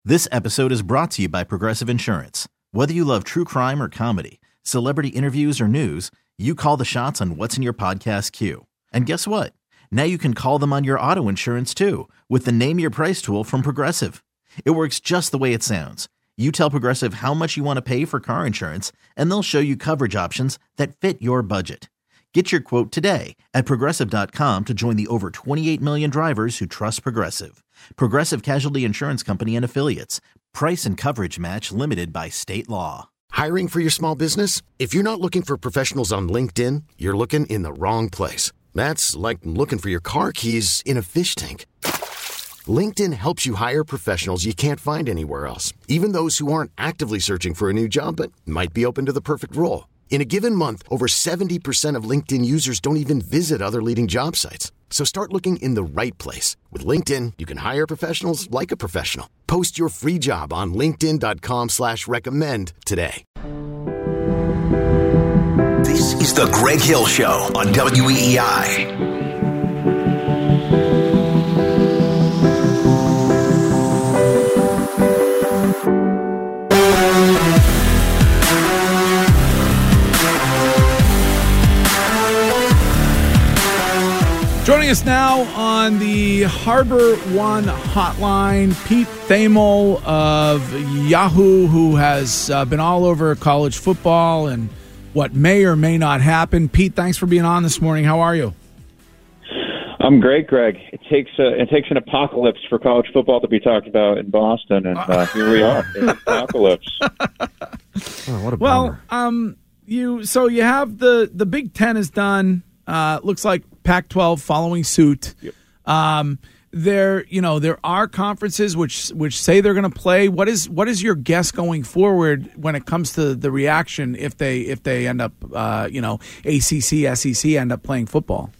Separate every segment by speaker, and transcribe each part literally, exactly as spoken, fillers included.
Speaker 1: This episode is brought to you by Progressive Insurance. Whether you love true crime or comedy, celebrity interviews or news, you call the shots on what's in your podcast queue. And guess what? Now you can call them on your auto insurance too with the Name Your Price tool from Progressive. It works just the way it sounds. You tell Progressive how much you want to pay for car insurance, and they'll show you coverage options that fit your budget. Get your quote today at Progressive dot com to join the over twenty-eight million drivers who trust Progressive. Progressive Casualty Insurance Company and Affiliates. Price and coverage match limited by state law.
Speaker 2: Hiring for your small business? If you're not looking for professionals on LinkedIn, you're looking in the wrong place. That's like looking for your car keys in a fish tank. LinkedIn helps you hire professionals you can't find anywhere else, even those who aren't actively searching for a new job but might be open to the perfect role. In a given month, over seventy percent of LinkedIn users don't even visit other leading job sites. So start looking in the right place. With LinkedIn, you can hire professionals like a professional. Post your free job on linkedin dot com slash recommend today.
Speaker 3: This is the Greg Hill Show on W E E I.
Speaker 4: Joining us now on the Harbor One hotline, Pete Thamel of Yahoo, who has uh, been all over college football and what may or may not happen. Pete, thanks for being on this morning. How are you?
Speaker 5: I'm great, Greg. It takes a, it takes an apocalypse for college football to be talked about in Boston, and uh, here we are, in apocalypse.
Speaker 6: Oh, what a
Speaker 4: well,
Speaker 6: bummer.
Speaker 4: um, you so you have the the Big Ten is done. Uh, looks like Pac twelve following suit.
Speaker 5: Yep.
Speaker 4: Um, there, you know, there are conferences which which say they're going to play. What is what is your guess going forward when it comes to the reaction if they if they end up, uh, you know, A C C, S E C end up playing football?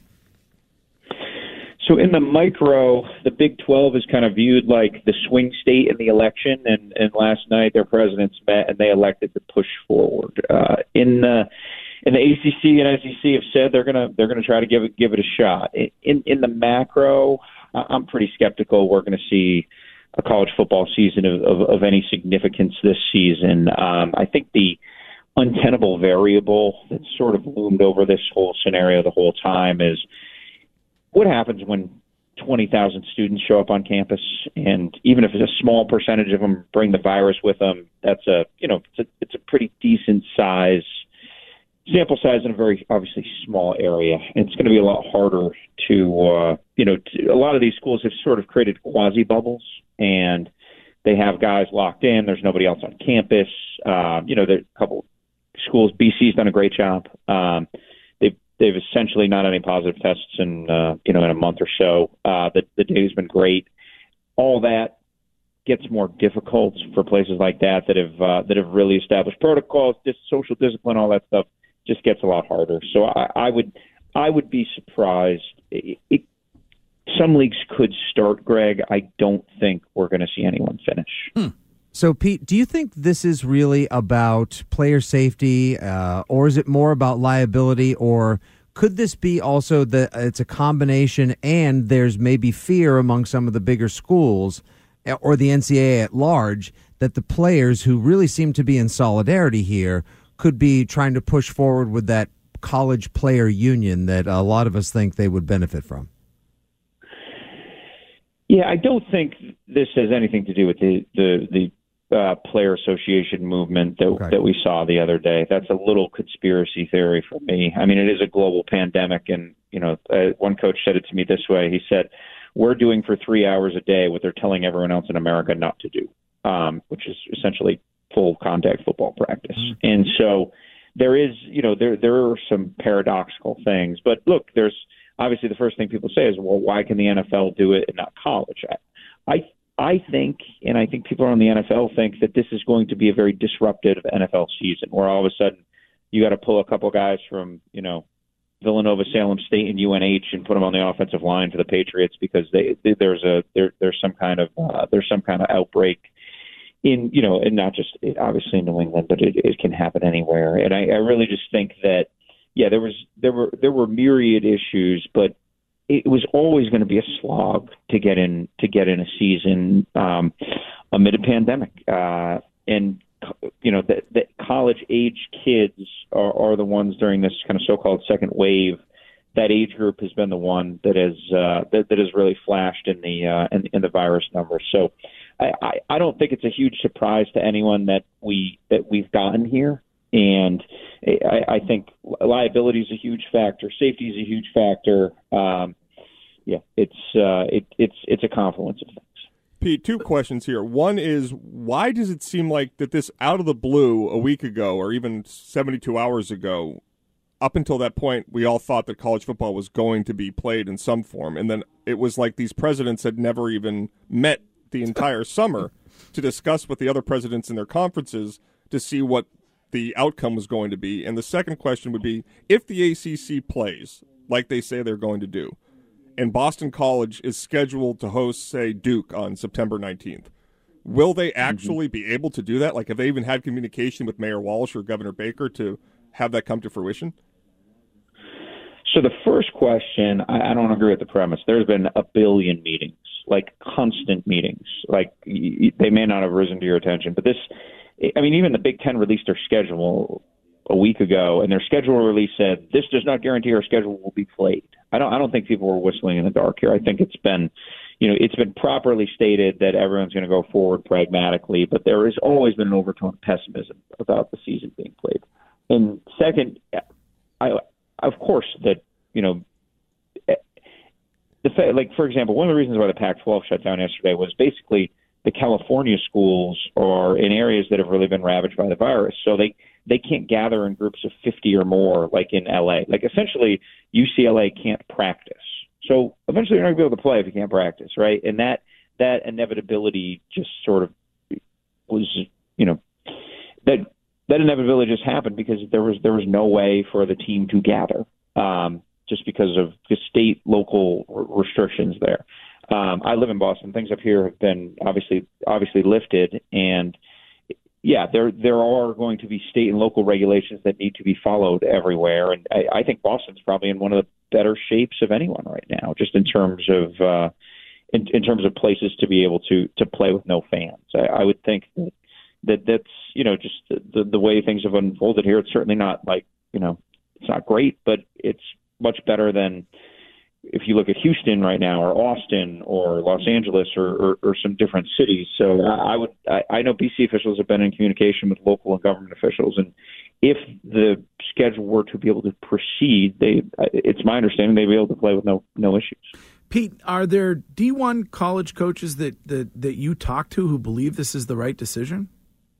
Speaker 5: So in the micro, the Big twelve is kind of viewed like the swing state in the election, and, and last night their presidents met and they elected to push forward. Uh, in the And the A C C and S E C have said they're gonna they're gonna try to give it give it a shot. In in the macro, I'm pretty skeptical we're going to see a college football season of, of, of any significance this season. Um, I think the untenable variable that's sort of loomed over this whole scenario the whole time is what happens when twenty thousand students show up on campus, and even if it's a small percentage of them bring the virus with them, that's a you know it's a, it's a pretty decent size. Sample size in a very obviously small area. And it's going to be a lot harder to, uh, you know, to, a lot of these schools have sort of created quasi bubbles, and they have guys locked in. There's nobody else on campus. Uh, you know, there's a couple schools. B C's done a great job. Um, they've they've essentially not had any positive tests in uh, you know in a month or so. Uh, the the data's been great. All that gets more difficult for places like that that have uh, that have really established protocols, dis- social discipline, all that stuff. Just gets a lot harder. So I, I would I would be surprised. It, it, some leagues could start, Greg. I don't think we're going to see anyone finish.
Speaker 6: Hmm. So, Pete, do you think this is really about player safety, uh, or is it more about liability, or could this be also that it's a combination and there's maybe fear among some of the bigger schools or the N C double A at large that the players who really seem to be in solidarity here could be trying to push forward with that college player union that a lot of us think they would benefit from?
Speaker 5: Yeah, I don't think this has anything to do with the the, the uh, player association movement that
Speaker 6: okay.
Speaker 5: that we saw the other day. That's a little conspiracy theory for me. I mean, it is a global pandemic, and you know, uh, one coach said it to me this way. He said, "We're doing for three hours a day what they're telling everyone else in America not to do," um, which is essentially full contact football practice. Mm-hmm. And so there is, you know, there there are some paradoxical things. But look, there's obviously the first thing people say is, well, why can the N F L do it and not college? I I, I think, and I think people around the N F L think that this is going to be a very disruptive N F L season where all of a sudden you got to pull a couple guys from, you know, Villanova, Salem State, and U N H and put them on the offensive line for the Patriots because they, they there's a there, there's some kind of uh, there's some kind of outbreak in, you know, and not just obviously in New England, but it, it can happen anywhere. And I, I really just think that, yeah, there was there were there were myriad issues, but it was always going to be a slog to get in to get in a season. Um, amid a pandemic. Uh, and, you know, the, the college-age kids are, are the ones during this kind of so-called second wave. That age group has been the one that has uh, that, that has really flashed in the uh, in, in the virus numbers. So I, I, I don't think it's a huge surprise to anyone that we that we've gotten here. And I, I think liability is a huge factor. Safety is a huge factor. Um, yeah, it's uh, it, it's it's a confluence of things.
Speaker 7: Pete, two questions here. One is, why does it seem like that this out of the blue a week ago or even seventy-two hours ago, up until that point, we all thought that college football was going to be played in some form. And then it was like these presidents had never even met the entire summer to discuss with the other presidents in their conferences to see what the outcome was going to be. And the second question would be, if the A C C plays like they say they're going to do, and Boston College is scheduled to host, say, Duke on September nineteenth, will they actually mm-hmm. be able to do that? Like, have they even had communication with Mayor Walsh or Governor Baker to have that come to fruition?
Speaker 5: So the first question, I, I don't agree with the premise. There's been a billion meetings, like constant meetings. Like y- they may not have risen to your attention, but this, I mean, even the Big Ten released their schedule a week ago, and their schedule release said, this does not guarantee our schedule will be played. I don't, I don't think people were whistling in the dark here. I think it's been, you know, it's been properly stated that everyone's going to go forward pragmatically, but there has always been an overtone of pessimism about the season being played. And second, I, of course, that, you know, the fact, like, for example, one of the reasons why the Pac twelve shut down yesterday was basically the California schools are in areas that have really been ravaged by the virus. So they, they can't gather in groups of fifty or more, like in L A. Like, essentially, U C L A can't practice. So eventually you're not going to be able to play if you can't practice, right? And that that inevitability just sort of was, you know, that that inevitability just happened because there was there was no way for the team to gather, um, just because of the state local r- restrictions there. Um, I live in Boston. Things up here have been obviously obviously lifted, and yeah, there there are going to be state and local regulations that need to be followed everywhere. And I, I think Boston's probably in one of the better shapes of anyone right now, just in terms of uh, in, in terms of places to be able to to play with no fans. I, I would think that, that that's you know just the the way things have unfolded here. It's certainly not like you know it's not great, but it's much better than if you look at Houston right now, or Austin, or Los Angeles, or, or, or some different cities. So I would, I, I know B C officials have been in communication with local and government officials, and if the schedule were to be able to proceed, they, it's my understanding they'd be able to play with no no issues.
Speaker 4: Pete, are there D one college coaches that, that, that you talk to who believe this is the right decision?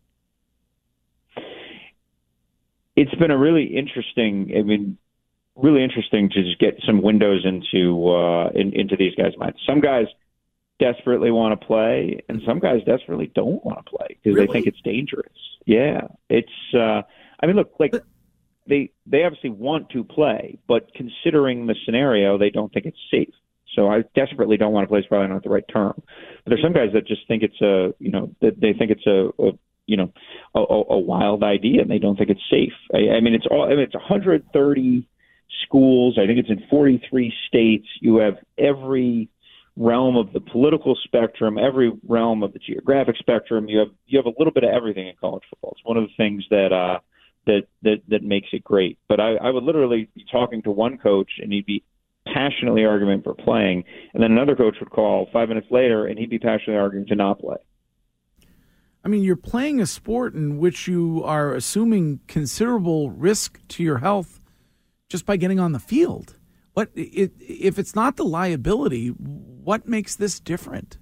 Speaker 5: It's been a really interesting, I mean, really interesting to just get some windows into uh, in, into these guys' minds. Some guys desperately want to play, and some guys desperately don't want to play because really? they think it's dangerous. Yeah, it's. Uh, I mean, look, like they they obviously want to play, but considering the scenario, they don't think it's safe. So I desperately don't want to play is probably not the right term. But there's some guys that just think it's a, you know, that they think it's a, a you know, a, a wild idea, and they don't think it's safe. I, I mean, it's all. I mean, it's one hundred thirty schools. I think it's in forty-three states. You have every realm of the political spectrum, every realm of the geographic spectrum. You have you have a little bit of everything in college football. It's one of the things that uh, that that that makes it great. But I, I would literally be talking to one coach, and he'd be passionately arguing for playing, and then another coach would call five minutes later, and he'd be passionately arguing to not play.
Speaker 4: I mean, you're playing a sport in which you are assuming considerable risk to your health just by getting on the field. What it, if it's not the liability, what makes this different?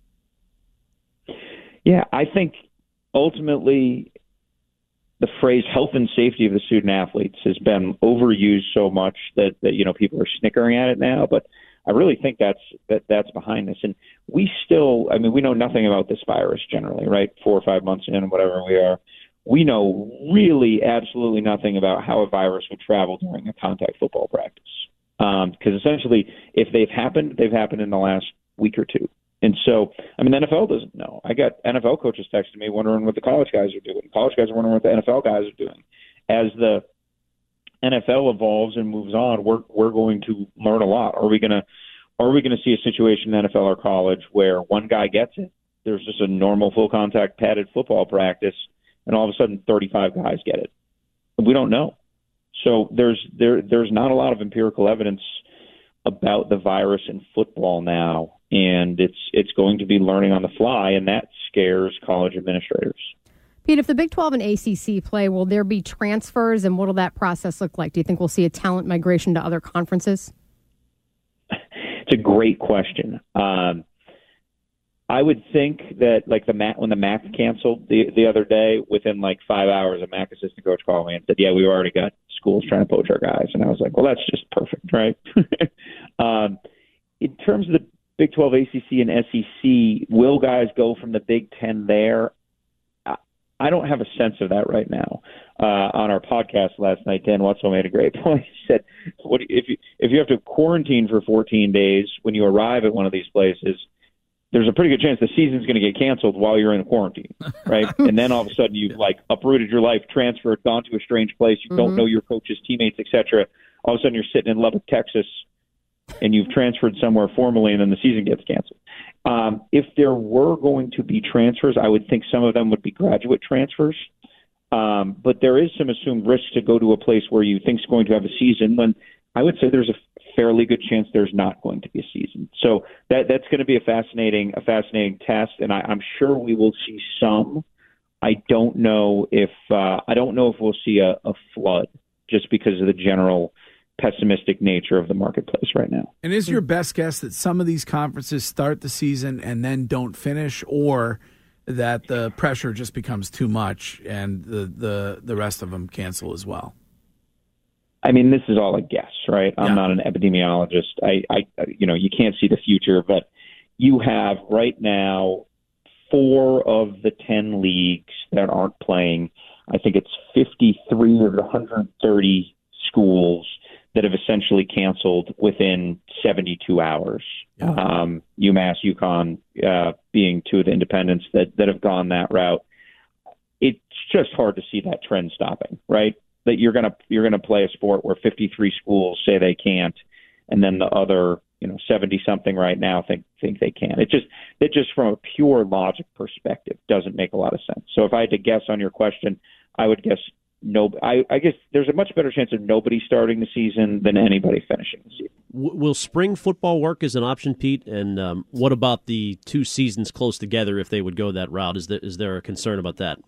Speaker 5: Yeah, I think ultimately the phrase health and safety of the student athletes has been overused so much that, that you know people are snickering at it now, but I really think that's that that's behind this. And we still, I mean, we know nothing about this virus generally, right? Four or five months in, whatever we are. We know really absolutely nothing about how a virus would travel during a contact football practice. Because um, essentially, if they've happened, they've happened in the last week or two. And so, I mean, the N F L doesn't know. I got N F L coaches texting me wondering what the college guys are doing. College guys are wondering what the N F L guys are doing. As the N F L evolves and moves on, we're we're going to learn a lot. Are we gonna are we gonna see a situation in the N F L or college where one guy gets it, there's just a normal full contact padded football practice, and all of a sudden thirty-five guys get it. We don't know. So there's there there's not a lot of empirical evidence about the virus in football now, and it's it's going to be learning on the fly, and that scares college administrators.
Speaker 8: Pete, if the Big twelve and A C C play, will there be transfers, and what will that process look like? Do you think we'll see a talent migration to other conferences?
Speaker 5: It's a great question. Um, I would think that, like the MAC, when the MAC canceled the the other day, within like five hours, a MAC assistant coach called me and said, "Yeah, we've already got schools trying to poach our guys." And I was like, "Well, that's just perfect, right?" um, in terms of the Big twelve, A C C, and S E C, will guys go from the Big Ten there? I don't have a sense of that right now. Uh, on our podcast last night, Dan Wetzel made a great point. He said, "What if you if you have to quarantine for fourteen days when you arrive at one of these places? There's a pretty good chance the season's going to get canceled while you're in quarantine, right? And then all of a sudden you've like uprooted your life, transferred, gone to a strange place. You mm-hmm. don't know your coaches, teammates, et cetera. All of a sudden you're sitting in Lubbock, Texas, and you've transferred somewhere formally, and then the season gets canceled." Um, if there were going to be transfers, I would think some of them would be graduate transfers. Um, but there is some assumed risk to go to a place where you think is going to have a season when I would say there's a fairly good chance there's not going to be a season. So that that's going to be a fascinating a fascinating test, and I, I'm sure we will see some. I don't know if uh, I don't know if we'll see a, a flood just because of the general pessimistic nature of the marketplace right now.
Speaker 4: And is your best guess that some of these conferences start the season and then don't finish, or that the pressure just becomes too much and the the, the rest of them cancel as well?
Speaker 5: I mean, this is all a guess, right? I'm
Speaker 4: yeah.
Speaker 5: not an epidemiologist. I, I, you know, you can't see the future, but you have right now four of the ten leagues that aren't playing. I think it's fifty-three of the one hundred thirty schools that have essentially canceled within seventy-two hours. Yeah. Um, UMass, UConn uh, being two of the independents that, that have gone that route. It's just hard to see that trend stopping, right? That you're gonna you're gonna play a sport where fifty-three schools say they can't, and then the other, you know, seventy something right now think think they can. It just it just from a pure logic perspective doesn't make a lot of sense. So if I had to guess on your question, I would guess no. I, I guess there's a much better chance of nobody starting the season than anybody finishing the season.
Speaker 9: W- will spring football work as an option, Pete? And um, what about the two seasons close together if they would go that route? Is there is there a concern about that?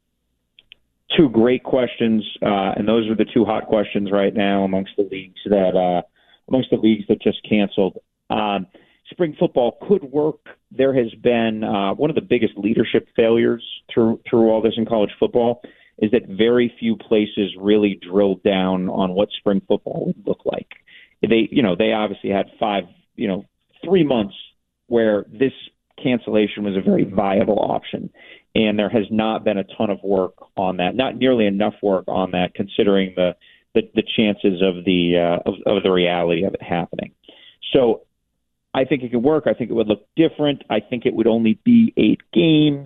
Speaker 5: Two great questions, uh, and those are the two hot questions right now amongst the leagues that uh, amongst the leagues that just canceled. Um, spring football could work. There has been uh, one of the biggest leadership failures through through all this in college football is that very few places really drilled down on what spring football would look like. They, you know, they obviously had five, you know, three months where this cancellation was a very viable option. And there has not been a ton of work on that, not nearly enough work on that, considering the the, the chances of the uh, of, of the reality of it happening. So I think it could work. I think it would look different. I think it would only be eight games.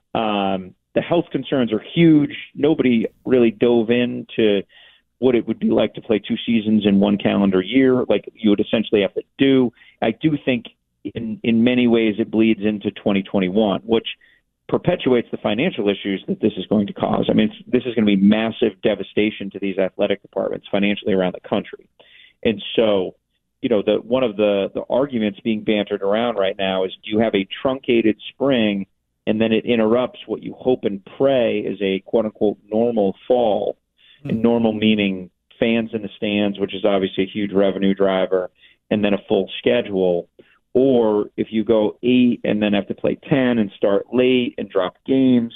Speaker 5: Um, the health concerns are huge. Nobody really dove into what it would be like to play two seasons in one calendar year, like you would essentially have to do. I do think in in many ways it bleeds into twenty twenty-one, which perpetuates the financial issues that this is going to cause. I mean, it's, this is going to be massive devastation to these athletic departments financially around the country. And so, you know, the one of the, the arguments being bantered around right now is, do you have a truncated spring and then it interrupts what you hope and pray is a quote-unquote normal fall, mm-hmm. and normal meaning fans in the stands, which is obviously a huge revenue driver, and then a full schedule. Or if you go eight and then have to play ten and start late and drop games.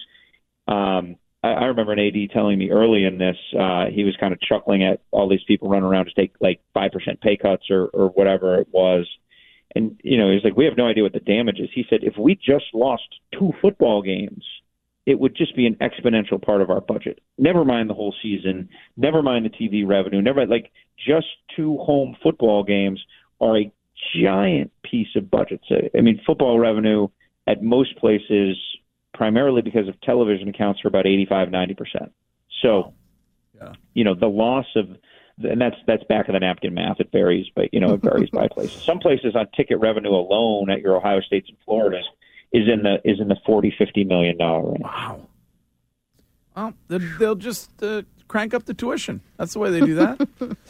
Speaker 5: Um, I, I remember an A D telling me early in this, uh, he was kind of chuckling at all these people running around to take like five percent pay cuts or, or whatever it was. And, you know, he's like, we have no idea what the damage is. He said, if we just lost two football games, it would just be an exponential part of our budget. Never mind the whole season. Never mind the T V revenue. Never like just two home football games are a giant piece of budgets. I mean, football revenue at most places, primarily because of television, accounts for about eighty-five, ninety percent. So, yeah. you know, the loss of, and that's that's back of the napkin math. It varies, but, you know, it varies by places. Some places on ticket revenue alone at your Ohio States and Floridas, is in the is in the forty, fifty million dollar range.
Speaker 4: Wow. Well, they'll, they'll just uh, crank up the tuition. That's the way they do that.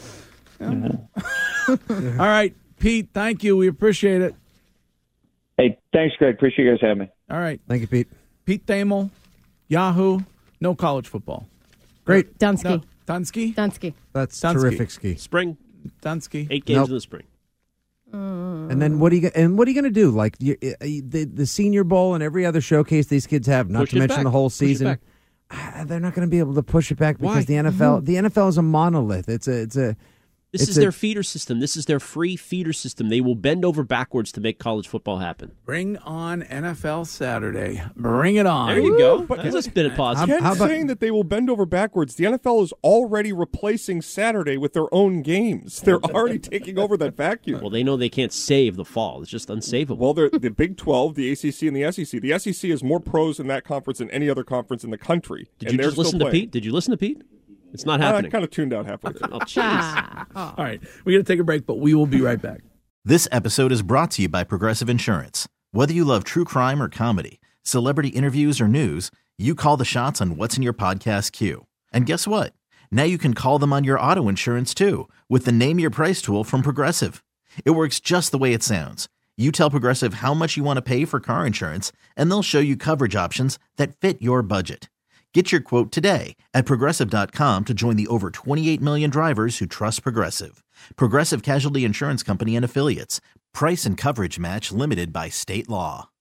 Speaker 4: Yeah. All right, Pete, thank you. We appreciate it.
Speaker 5: Hey, thanks, Greg. Appreciate you guys having me.
Speaker 4: All right.
Speaker 6: Thank you, Pete.
Speaker 4: Pete Thamel, Yahoo, no college football.
Speaker 6: Great.
Speaker 8: Dunsky.
Speaker 4: No, Dunsky?
Speaker 8: Dunsky.
Speaker 6: That's
Speaker 4: Dunsky.
Speaker 6: terrific ski.
Speaker 9: Spring.
Speaker 4: Dunsky.
Speaker 9: Eight games
Speaker 6: Nope.
Speaker 9: in the spring.
Speaker 6: And then what are you? And what are you going to do? Like you, the the Senior Bowl and every other showcase these kids have, not
Speaker 9: Push
Speaker 6: to
Speaker 9: it
Speaker 6: mention
Speaker 9: back.
Speaker 6: the whole
Speaker 9: Push it
Speaker 6: season.
Speaker 9: back.
Speaker 6: Ah, They're not going to be able to push it back because
Speaker 9: Why?
Speaker 6: the N F L, the N F L is a monolith. It's a, it's a.
Speaker 9: This
Speaker 6: it's
Speaker 9: is
Speaker 6: a-
Speaker 9: their feeder system. This is their free feeder system. They will bend over backwards to make college football happen.
Speaker 4: Bring on N F L Saturday. Bring it on.
Speaker 9: There you go.
Speaker 7: But-
Speaker 9: That's a spin it positive.
Speaker 7: Ken's
Speaker 6: how about-
Speaker 7: saying that they will bend over backwards. The N F L is already replacing Saturday with their own games. They're already taking over that vacuum.
Speaker 9: Well, they know they can't save the fall. It's just unsavable.
Speaker 7: Well, they're the Big twelve, the A C C, and the S E C. The S E C has more pros in that conference than any other conference in the country.
Speaker 9: Did
Speaker 7: and
Speaker 9: you
Speaker 7: they're
Speaker 9: just listen
Speaker 7: still
Speaker 9: to
Speaker 7: playing.
Speaker 9: Pete? Did you listen to Pete? It's not
Speaker 7: I
Speaker 9: happening.
Speaker 7: kind of tuned out halfway through.
Speaker 9: Oh, jeez.
Speaker 4: All right. We got to take a break, but we will be right back.
Speaker 1: This episode is brought to you by Progressive Insurance. Whether you love true crime or comedy, celebrity interviews or news, you call the shots on what's in your podcast queue. And guess what? Now you can call them on your auto insurance too with the Name Your Price tool from Progressive. It works just the way it sounds. You tell Progressive how much you want to pay for car insurance, and they'll show you coverage options that fit your budget. Get your quote today at Progressive dot com to join the over twenty-eight million drivers who trust Progressive. Progressive Casualty Insurance Company and Affiliates. Price and coverage match limited by state law.